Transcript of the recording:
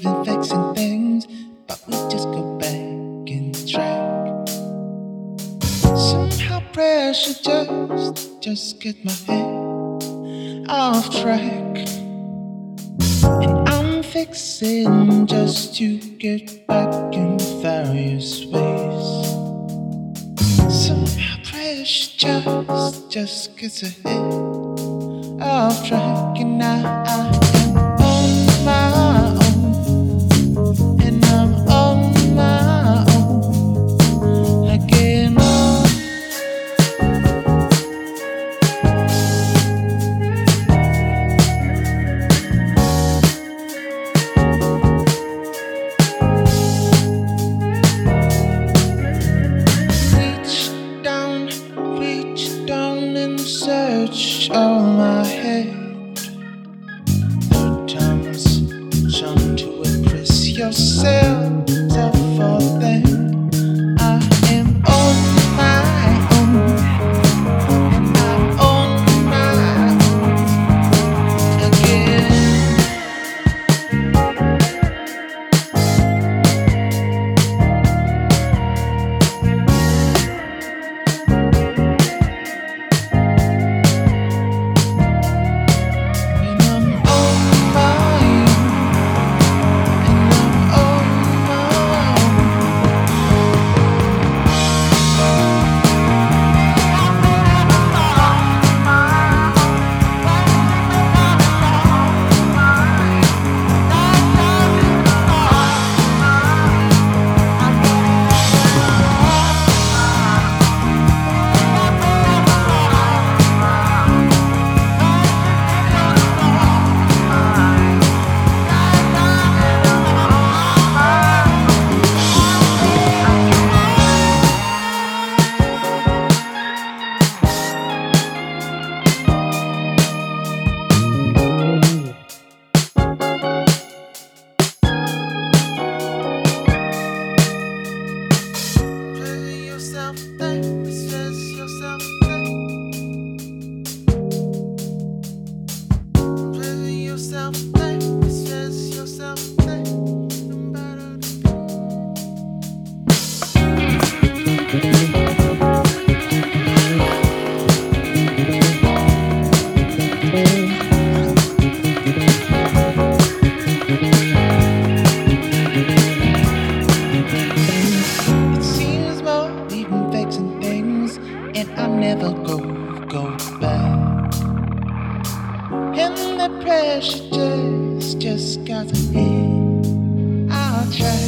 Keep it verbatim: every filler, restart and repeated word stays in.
even fixing things, but we just go back in track. Somehow pressure just, just get my head off track. And I'm fixing just to get back in various ways. Somehow pressure just, just gets ahead off track. And I, I am on my own, and I'm on my own again. Search all my head. Third time's charm to impress yourself. Tell for them I am on my own, and I'm on my own again. Never go, go back. And the pressure just, just got to hit our track.